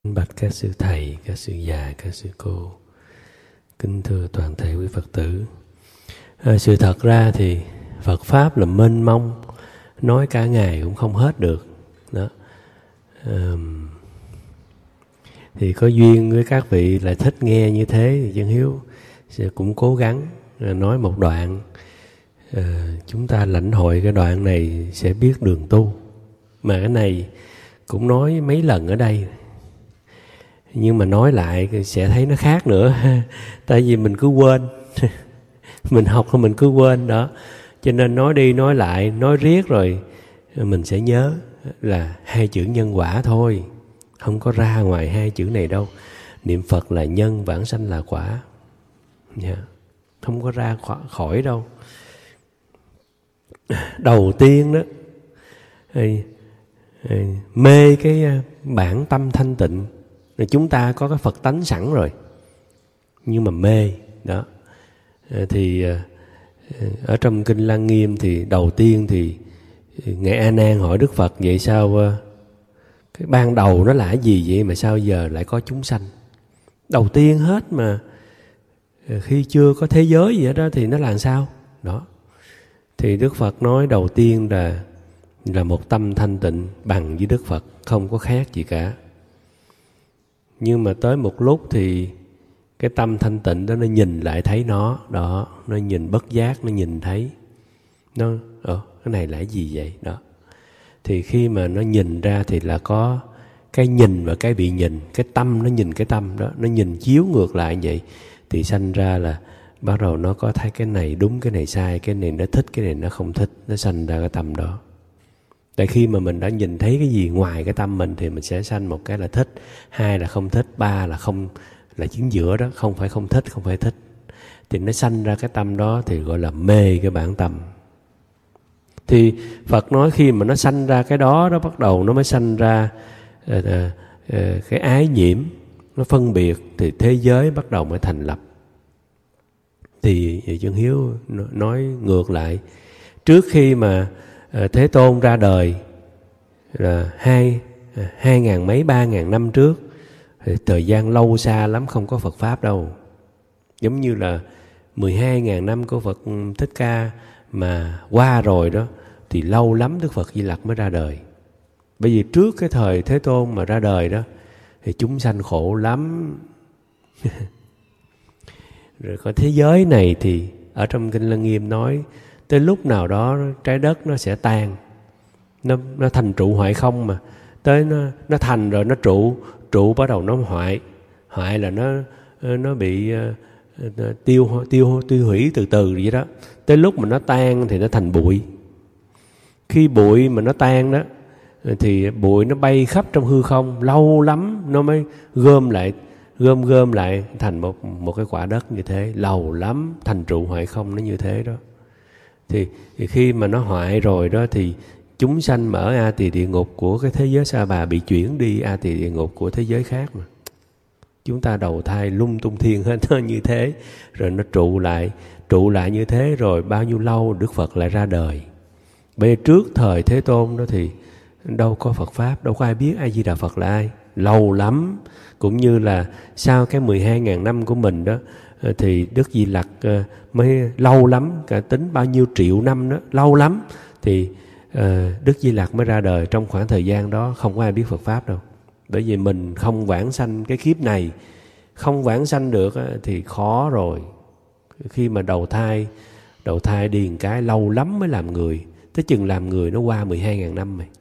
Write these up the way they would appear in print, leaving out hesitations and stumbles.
Bạch các sư thầy, các sư già, các sư cô, kính thưa toàn thể quý Phật tử. Sự thật ra thì Phật Pháp là mênh mông, nói cả ngày cũng không hết được đó. Thì có duyên với các vị lại thích nghe như thế thì Chân Hiếu sẽ cũng cố gắng nói một đoạn. Chúng ta lãnh hội cái đoạn này sẽ biết đường tu. Mà cái này cũng nói mấy lần ở đây, nhưng mà nói lại sẽ thấy nó khác nữa. Tại vì mình cứ quên. Mình học thì mình cứ quên đó. Cho nên nói đi nói lại, nói riết rồi mình sẽ nhớ là hai chữ nhân quả thôi. Không có ra ngoài hai chữ này đâu. Niệm Phật là nhân, vãng sanh là quả. Không có ra khỏi đâu. Đầu tiên đó, mê cái bản tâm thanh tịnh. Chúng ta có cái Phật tánh sẵn rồi, nhưng mà mê đó. Thì ở trong Kinh Lăng Nghiêm thì đầu tiên thì Ngài A Nan hỏi Đức Phật: vậy sao cái ban đầu nó là cái gì vậy mà sao giờ lại có chúng sanh? Đầu tiên hết mà khi chưa có thế giới gì hết đó thì nó là sao? Đó. Thì Đức Phật nói đầu tiên là một tâm thanh tịnh bằng với Đức Phật, không có khác gì cả. Nhưng mà tới một lúc thì cái tâm thanh tịnh đó nó nhìn lại thấy nó đó, nó nhìn bất giác, nó nhìn thấy nó cái này là cái gì vậy đó. Thì khi mà nó nhìn ra thì là có cái nhìn và cái bị nhìn. Cái tâm nó nhìn cái tâm đó, nó nhìn chiếu ngược lại vậy thì sanh ra là bắt đầu nó có thấy cái này đúng, cái này sai, cái này nó thích, cái này nó không thích, nó sanh ra cái tâm đó. Tại khi mà mình đã nhìn thấy cái gì ngoài cái tâm mình thì mình sẽ sanh một cái là thích, hai là không thích, ba là không, là chính giữa đó, không phải không thích, không phải thích. Thì nó sanh ra cái tâm đó thì gọi là mê cái bản tâm. Thì Phật nói khi mà nó sanh ra cái đó, nó bắt đầu nó mới sanh ra cái ái nhiễm, nó phân biệt thì thế giới bắt đầu mới thành lập. Thì Chân Hiếu nói ngược lại, trước khi mà Thế Tôn ra đời là 2.000 mấy 3.000 năm trước, thì thời gian lâu xa lắm, không có Phật Pháp đâu. Giống như là 12.000 năm của Phật Thích Ca mà qua rồi đó, thì lâu lắm Đức Phật Di Lặc mới ra đời. Bởi vì trước cái thời Thế Tôn mà ra đời đó thì chúng sanh khổ lắm. Rồi có thế giới này thì ở trong Kinh Lăng Nghiêm nói tới lúc nào đó trái đất nó sẽ tan, nó thành trụ hoại không, mà tới nó thành rồi nó trụ bắt đầu nó hoại là nó bị tiêu hủy từ từ vậy đó. Tới lúc mà nó tan thì nó thành bụi. Khi bụi mà nó tan đó thì bụi nó bay khắp trong hư không, lâu lắm nó mới gom lại thành một cái quả đất như thế. Lâu lắm thành trụ hoại không nó như thế đó. Thì khi mà nó hoại rồi đó thì chúng sanh mà ở A Tỳ địa ngục của cái thế giới Sa Bà bị chuyển đi A Tỳ địa ngục của thế giới khác mà. Chúng ta đầu thai lung tung thiên hết nó như thế. Rồi nó trụ lại như thế rồi bao nhiêu lâu Đức Phật lại ra đời. Bây giờ trước thời Thế Tôn đó thì đâu có Phật Pháp, đâu có ai biết A Di Đà Phật là ai. Lâu lắm. Cũng như là sau cái 12.000 năm của mình đó thì Đức Di Lặc mới lâu lắm, cả tính bao nhiêu triệu năm đó, lâu lắm thì Đức Di Lặc mới ra đời. Trong khoảng thời gian đó không có ai biết Phật Pháp đâu. Bởi vì mình không vãng sanh cái kiếp này, không vãng sanh được thì khó rồi. Khi mà đầu thai đi một cái lâu lắm mới làm người. Tới chừng làm người nó qua 12.000 năm rồi.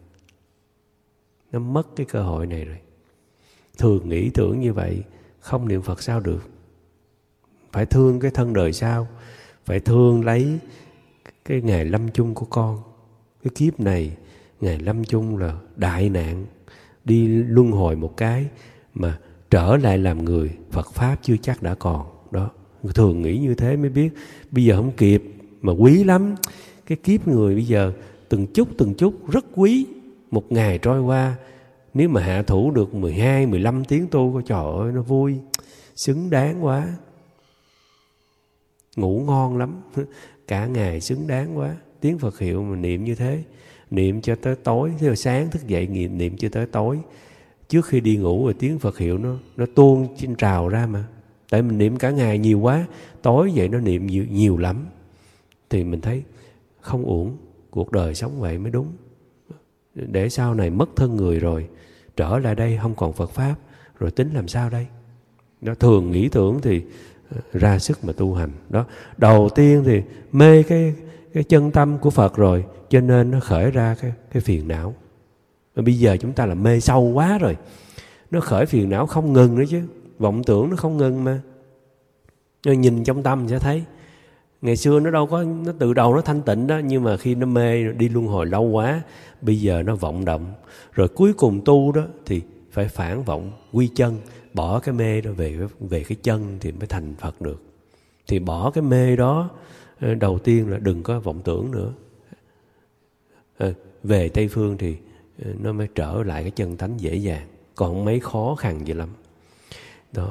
Nó mất cái cơ hội này rồi. Thường nghĩ tưởng như vậy, không niệm Phật sao được. Phải thương cái thân đời sau, phải thương lấy cái ngày lâm chung của con. Cái kiếp này, ngày lâm chung là đại nạn. Đi luân hồi một cái mà trở lại làm người, Phật Pháp chưa chắc đã còn. Đó, thường nghĩ như thế mới biết. Bây giờ không kịp, mà quý lắm. Cái kiếp người bây giờ từng chút rất quý. Một ngày trôi qua, nếu mà hạ thủ được 12-15 tiếng tu, trời ơi nó vui, xứng đáng quá. Ngủ ngon lắm, cả ngày xứng đáng quá. Tiếng Phật hiệu mà niệm như thế, niệm cho tới tối. Thế rồi sáng thức dậy niệm cho tới tối. Trước khi đi ngủ rồi tiếng Phật hiệu nó tuôn trên trào ra mà. Tại mình niệm cả ngày nhiều quá, tối vậy nó niệm nhiều lắm. Thì mình thấy không uổng, cuộc đời sống vậy mới đúng. Để sau này mất thân người rồi, trở lại đây không còn Phật Pháp, rồi tính làm sao đây? Nó thường nghĩ tưởng thì ra sức mà tu hành. Đó, đầu tiên thì mê cái chân tâm của Phật rồi, cho nên nó khởi ra cái phiền não. Mà bây giờ chúng ta là mê sâu quá rồi, nó khởi phiền não không ngừng nữa chứ. Vọng tưởng nó không ngừng mà. Nó nhìn trong tâm sẽ thấy. Ngày xưa nó đâu có, nó từ đầu nó thanh tịnh đó, nhưng mà khi nó mê đi luân hồi lâu quá, bây giờ nó vọng động. Rồi cuối cùng tu đó thì phải phản vọng quy chân, bỏ cái mê đó về cái chân thì mới thành Phật được. Thì bỏ cái mê đó, đầu tiên là đừng có vọng tưởng nữa. Về Tây Phương thì nó mới trở lại cái chân tánh dễ dàng, còn không mấy khó khăn gì lắm. Đó.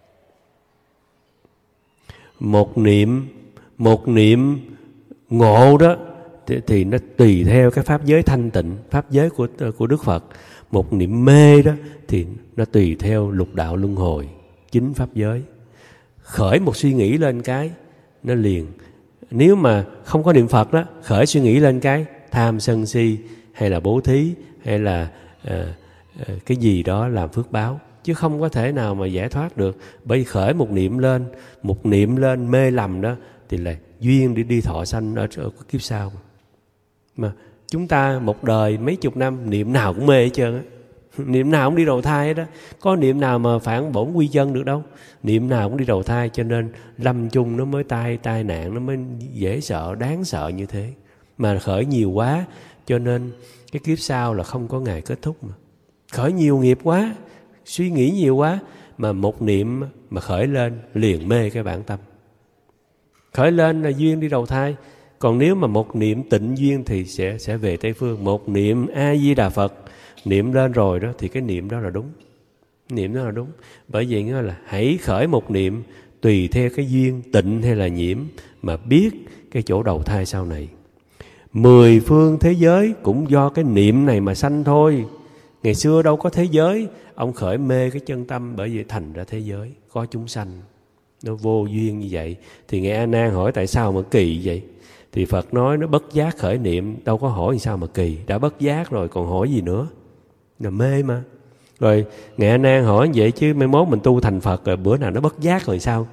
Một niệm ngộ đó thì nó tùy theo cái pháp giới thanh tịnh, pháp giới của Đức Phật. Một niệm mê đó thì nó tùy theo lục đạo luân hồi, chính pháp giới. Khởi một suy nghĩ lên cái nó liền. Nếu mà không có niệm Phật đó, khởi suy nghĩ lên cái tham sân si, hay là bố thí, hay là cái gì đó làm phước báo, chứ không có thể nào mà giải thoát được. Bởi vì khởi một niệm lên mê lầm đó thì là duyên để đi thọ sanh ở kiếp sau. Mà chúng ta một đời mấy chục năm niệm nào cũng mê hết trơn á, niệm nào cũng đi đầu thai hết đó. Có niệm nào mà phản bổn quy chân được đâu, niệm nào cũng đi đầu thai. Cho nên lâm chung nó mới tai nạn, nó mới dễ sợ, đáng sợ như thế. Mà khởi nhiều quá cho nên cái kiếp sau là không có ngày kết thúc. Mà khởi nhiều nghiệp quá, suy nghĩ nhiều quá, mà một niệm mà khởi lên liền mê cái bản tâm. Khởi lên là duyên đi đầu thai. Còn nếu mà một niệm tịnh duyên thì sẽ về Tây Phương. Một niệm A Di Đà Phật niệm lên rồi đó thì cái niệm đó là đúng. Niệm đó là đúng. Bởi vậy nghĩa là hãy khởi một niệm tùy theo cái duyên tịnh hay là nhiễm mà biết cái chỗ đầu thai sau này. 10 phương thế giới cũng do cái niệm này mà sanh thôi. Ngày xưa đâu có thế giới, ông khởi mê cái chân tâm, bởi vậy thành ra thế giới có chúng sanh. Nó vô duyên như vậy. Thì Ngài A Nan hỏi tại sao mà kỳ vậy? Thì Phật nói nó bất giác khởi niệm, đâu có hỏi sao mà kỳ. Đã bất giác rồi còn hỏi gì nữa, là mê mà. Rồi Ngài A Nan hỏi vậy chứ mai mốt mình tu thành Phật rồi bữa nào nó bất giác rồi sao?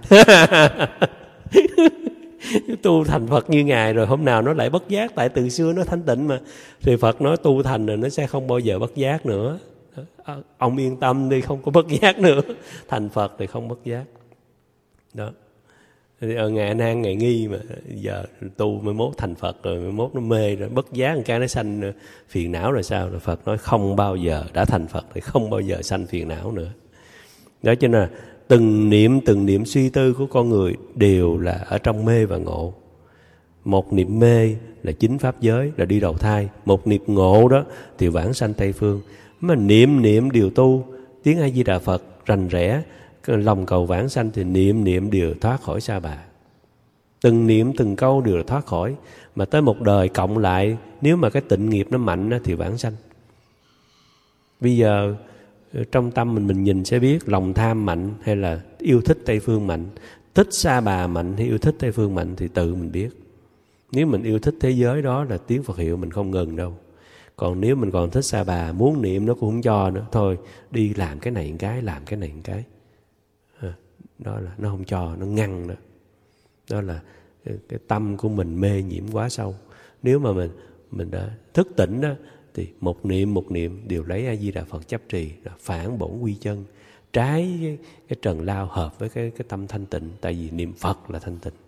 Tu thành Phật như Ngài rồi hôm nào nó lại bất giác, tại từ xưa nó thanh tịnh mà. Thì Phật nói tu thành rồi nó sẽ không bao giờ bất giác nữa. Ông yên tâm đi, không có bất giác nữa. Thành Phật thì không bất giác. Đó. Thì Ngài A Nan Ngài nghi mà giờ tu mai mốt thành Phật rồi, mai mốt nó mê rồi bất giác một cái nó sanh phiền não rồi sao? Rồi Phật nói không bao giờ, đã thành Phật thì không bao giờ sanh phiền não nữa. Đó cho nên là từng niệm suy tư của con người đều là ở trong mê và ngộ. Một niệm mê là chính pháp giới, là đi đầu thai. Một niệm ngộ đó thì vãng sanh Tây Phương. Mà niệm điều tu tiếng A Di Đà Phật rành rẽ, lòng cầu vãng sanh thì niệm đều thoát khỏi sa bà. Từng niệm từng câu đều là thoát khỏi. Mà tới một đời cộng lại, nếu mà cái tịnh nghiệp nó mạnh thì vãng sanh. Bây giờ trong tâm mình nhìn sẽ biết lòng tham mạnh hay là yêu thích Tây Phương mạnh, thích sa bà mạnh hay yêu thích Tây Phương mạnh thì tự mình biết. Nếu mình yêu thích thế giới đó là tiếng Phật hiệu mình không ngừng đâu. Còn nếu mình còn thích sa bà, muốn niệm nó cũng không cho nữa. Thôi đi làm cái này một cái, làm cái này một cái. Đó là nó không cho, nó ngăn đó. Đó là cái tâm của mình mê nhiễm quá sâu. Nếu mà mình đã thức tỉnh đó thì một niệm đều lấy A Di Đà Phật chấp trì, phản bổn quy chân, trái cái trần lao hợp với cái tâm thanh tịnh. Tại vì niệm Phật là thanh tịnh.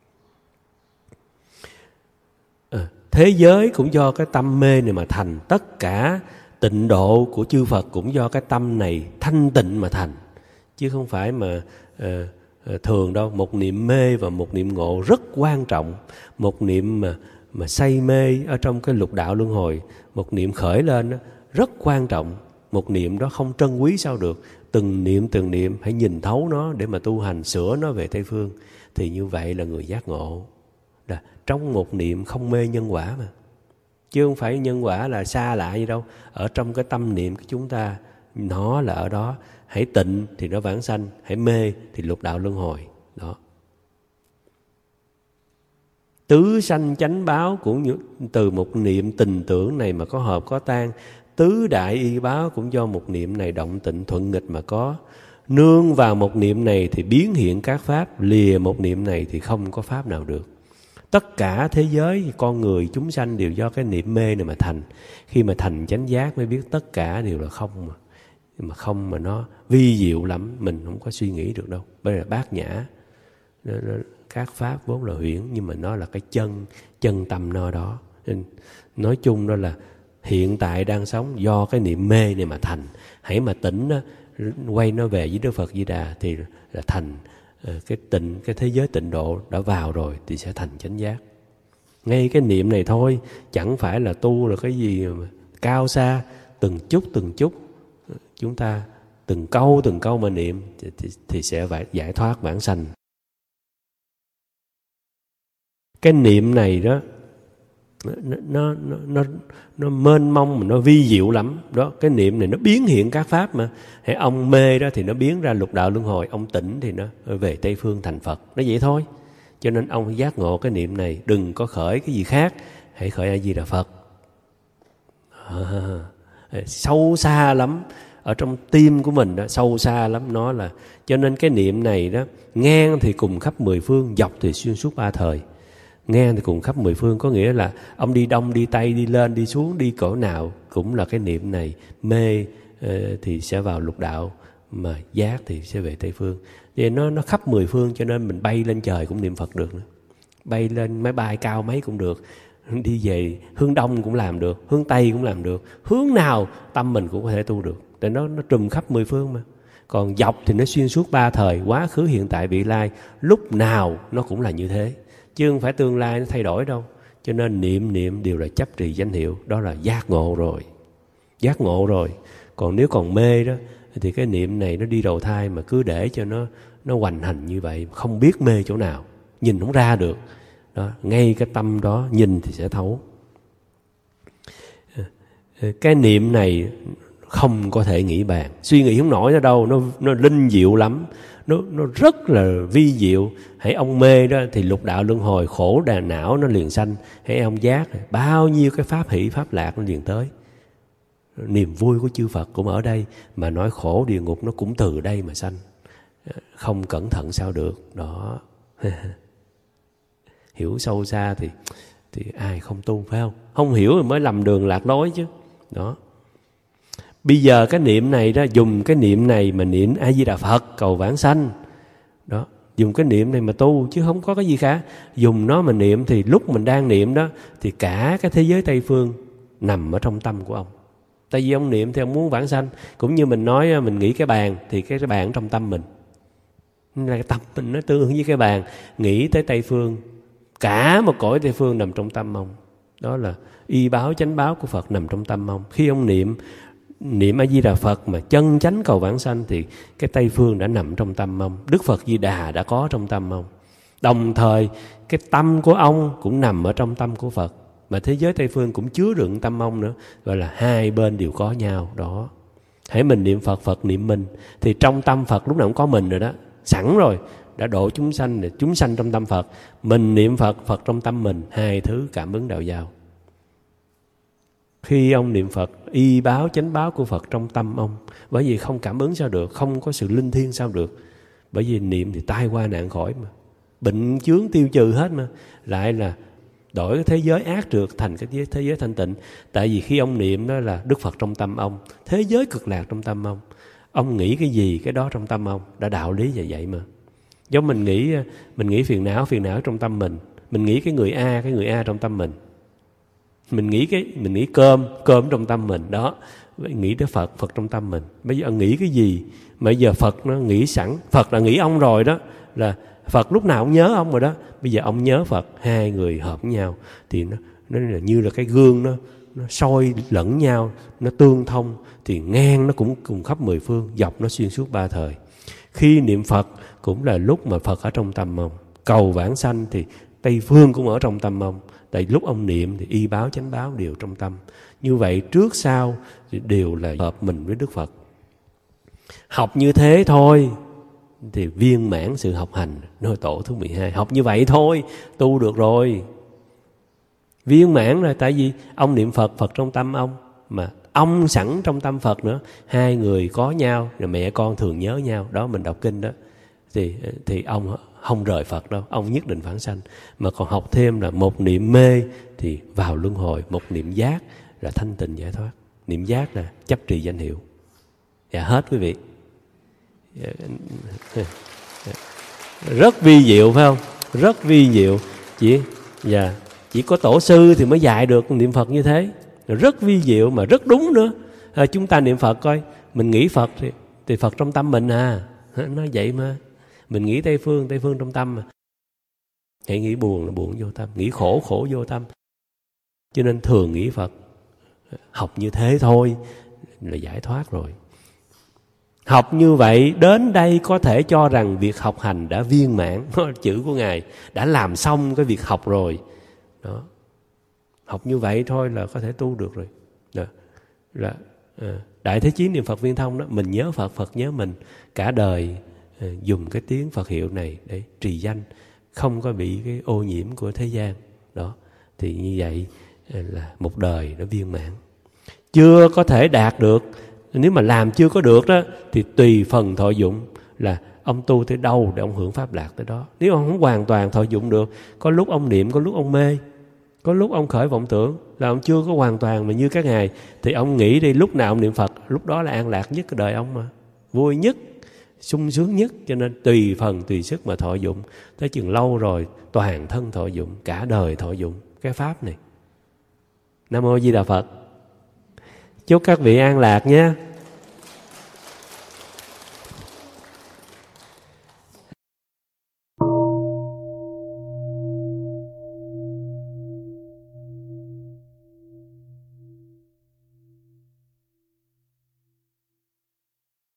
Thế giới cũng do cái tâm mê này mà thành. Tất cả tịnh độ của chư Phật cũng do cái tâm này thanh tịnh mà thành, chứ không phải mà thường đâu. Một niệm mê và một niệm ngộ rất quan trọng. Một niệm mà say mê ở trong cái lục đạo luân hồi, một niệm khởi lên đó, rất quan trọng. Một niệm đó không trân quý sao được. Từng niệm hãy nhìn thấu nó để mà tu hành, sửa nó về Tây Phương. Thì như vậy là người giác ngộ. Trong một niệm không mê nhân quả mà. Chứ không phải nhân quả là xa lạ gì đâu. Ở trong cái tâm niệm của chúng ta nó là ở đó. Hãy tịnh thì nó vãng sanh, hãy mê thì lục đạo luân hồi. Đó. Tứ sanh chánh báo cũng từ một niệm tình tưởng này mà có hợp có tan. Tứ đại y báo cũng do một niệm này động tịnh thuận nghịch mà có. Nương vào một niệm này thì biến hiện các pháp, lìa một niệm này thì không có pháp nào được. Tất cả thế giới, con người, chúng sanh đều do cái niệm mê này mà thành. Khi mà thành chánh giác mới biết tất cả đều là không mà. Nhưng mà không mà nó vi diệu lắm, mình không có suy nghĩ được đâu. Bây giờ bát nhã, các pháp vốn là huyễn, nhưng mà nó là cái chân tâm nó đó. Nên nói chung đó là hiện tại đang sống do cái niệm mê này mà thành. Hãy mà tỉnh đó, quay nó về với Đức Phật Di Đà thì là thành cái thế giới tịnh độ đã vào rồi thì sẽ thành chánh giác. Ngay cái niệm này thôi, chẳng phải là tu là cái gì mà cao xa, từng chút chúng ta từng câu mà niệm thì sẽ giải thoát vãng sanh. Cái niệm này đó nó mênh mông mà nó vi diệu lắm đó. Cái niệm này nó biến hiện các pháp mà. Hãy ông mê đó thì nó biến ra lục đạo luân hồi, ông tỉnh thì nó về Tây Phương thành Phật. Nó vậy thôi. Cho nên ông giác ngộ cái niệm này, đừng có khởi cái gì khác, hãy khởi A Di Đà Phật. Sâu xa lắm, ở trong tim của mình đó, sâu xa lắm nó là. Cho nên cái niệm này đó, ngang thì cùng khắp mười phương, dọc thì xuyên suốt ba thời. Ngang thì cùng khắp mười phương có nghĩa là ông đi đông, đi tây, đi lên, đi xuống, đi cõi nào cũng là cái niệm này. Mê thì sẽ vào lục đạo, mà giác thì sẽ về Tây Phương. Vì nó khắp mười phương, cho nên mình bay lên trời cũng niệm Phật được nữa. Bay lên máy bay cao mấy cũng được. Đi về hướng đông cũng làm được, hướng tây cũng làm được. Hướng nào tâm mình cũng có thể tu được. Tại nó trùm khắp mười phương mà. Còn dọc thì nó xuyên suốt ba thời, quá khứ, hiện tại, vị lai. Lúc nào nó cũng là như thế, chứ không phải tương lai nó thay đổi đâu. Cho nên niệm đều là chấp trì danh hiệu. Đó là giác ngộ rồi. Giác ngộ rồi. Còn nếu còn mê đó thì cái niệm này nó đi đầu thai, mà cứ để cho nó hoành hành như vậy, không biết mê chỗ nào, nhìn không ra được đó. Ngay cái tâm đó nhìn thì sẽ thấu. Cái niệm này không có thể nghĩ bàn, suy nghĩ không nổi ra đâu. Nó linh diệu lắm, nó rất là vi diệu. Hãy ông mê đó thì lục đạo luân hồi, khổ đà não nó liền sanh. Hãy ông giác, bao nhiêu cái pháp hỷ pháp lạc nó liền tới. Niềm vui của chư Phật cũng ở đây, mà nói khổ địa ngục nó cũng từ đây mà sanh. Không cẩn thận sao được đó. Hiểu sâu xa thì ai không tu, phải không? Không hiểu rồi mới lầm đường lạc lối chứ đó. Bây giờ cái niệm này đó, dùng cái niệm này mà niệm A Di Đà Phật cầu vãng sanh đó. Dùng cái niệm này mà tu, chứ không có cái gì khác. Dùng nó mà niệm thì lúc mình đang niệm đó thì cả cái thế giới Tây Phương nằm ở trong tâm của ông. Tại vì ông niệm thì ông muốn vãng sanh. Cũng như mình nói mình nghĩ cái bàn, thì cái bàn trong tâm mình, là cái tâm mình nó tương ứng với cái bàn. Nghĩ tới Tây Phương, cả một cõi Tây Phương nằm trong tâm ông. Đó là y báo chánh báo của Phật nằm trong tâm ông. Khi ông niệm A Di Đà Phật mà chân chánh cầu vãng sanh thì cái Tây Phương đã nằm trong tâm ông. Đức Phật Di Đà đã có trong tâm ông. Đồng thời cái tâm của ông cũng nằm ở trong tâm của Phật, mà thế giới Tây Phương cũng chứa đựng tâm ông nữa. Gọi là hai bên đều có nhau đó. Hãy mình niệm Phật, Phật niệm mình, thì trong tâm Phật lúc nào cũng có mình rồi đó, sẵn rồi. Đã độ chúng sanh, chúng sanh trong tâm Phật. Mình niệm Phật, Phật trong tâm mình, hai thứ cảm ứng đạo giao. Khi ông niệm Phật, y báo chánh báo của Phật trong tâm ông. Bởi vì không cảm ứng sao được, không có sự linh thiêng sao được. Bởi vì niệm thì tai qua nạn khỏi mà, bệnh chướng tiêu trừ hết mà. Lại là đổi cái thế giới ác trượt thành cái thế giới thanh tịnh. Tại vì khi ông niệm đó là Đức Phật trong tâm ông, thế giới cực lạc trong tâm ông. Ông nghĩ cái gì cái đó trong tâm ông. Đã đạo lý là vậy mà. Giống mình nghĩ phiền não trong tâm mình. Mình nghĩ cái người A trong tâm mình. Mình nghĩ cơm trong tâm mình đó. Nghĩ tới Phật trong tâm mình. Bây giờ ông nghĩ cái gì mà bây giờ Phật nó nghĩ sẵn. Phật là nghĩ ông rồi đó, là Phật lúc nào cũng nhớ ông rồi đó. Bây giờ ông nhớ Phật, hai người hợp với nhau thì nó là như là cái gương, nó soi lẫn nhau, nó tương thông. Thì ngang nó cũng cùng khắp mười phương, dọc nó xuyên suốt ba thời. Khi niệm Phật cũng là lúc mà Phật ở trong tâm ông. Cầu vãng sanh thì Tây Phương cũng ở trong tâm ông. Tại lúc ông niệm thì y báo chánh báo đều trong tâm. Như vậy trước sau thì đều là hợp mình với Đức Phật. Học như thế thôi thì viên mãn sự học hành. Nói tổ thứ 12, học như vậy thôi tu được rồi, viên mãn rồi. Tại vì ông niệm Phật, Phật trong tâm ông, mà ông sẵn trong tâm Phật nữa, hai người có nhau, rồi mẹ con thường nhớ nhau. Đó mình đọc kinh đó thì ông không rời Phật đâu, ông nhất định vãng sanh. Mà còn học thêm là một niệm mê thì vào luân hồi, một niệm giác là thanh tịnh giải thoát, niệm giác là chấp trì danh hiệu. Dạ hết quý vị. Rất vi diệu phải không? Rất vi diệu. Chỉ có tổ sư thì mới dạy được niệm Phật như thế. Rất vi diệu mà rất đúng nữa. Chúng ta niệm Phật coi, mình nghĩ Phật thì Phật trong tâm mình à. Nó vậy mà. Mình nghĩ Tây phương trong tâm mà. Hãy nghĩ buồn là buồn vô tâm, nghĩ khổ khổ vô tâm. Cho nên thường nghĩ Phật. Học như thế thôi là giải thoát rồi. Học như vậy đến đây có thể cho rằng việc học hành đã viên mãn. Chữ của Ngài đã làm xong cái việc học rồi. Đó. Học như vậy thôi là có thể tu được rồi. Đó. Đại Thế Chí niệm Phật viên thông đó, mình nhớ Phật, Phật nhớ mình. Cả đời dùng cái tiếng Phật hiệu này để trì danh, không có bị cái ô nhiễm của thế gian. Đó. Thì như vậy là một đời nó viên mãn. Chưa có thể đạt được, nếu mà làm chưa có được đó thì tùy phần thọ dụng, là ông tu tới đâu để ông hưởng pháp lạc tới đó. Nếu ông không hoàn toàn thọ dụng được, có lúc ông niệm, có lúc ông mê, có lúc ông khởi vọng tưởng, là ông chưa có hoàn toàn mà như các ngài, thì ông nghĩ đi, lúc nào ông niệm Phật lúc đó là an lạc nhất cái đời ông mà, vui nhất, sung sướng nhất. Cho nên tùy phần tùy sức mà thọ dụng. Tới chừng lâu rồi toàn thân thọ dụng, cả đời thọ dụng cái pháp này. Nam mô Di Đà Phật. Chúc các vị an lạc nhé.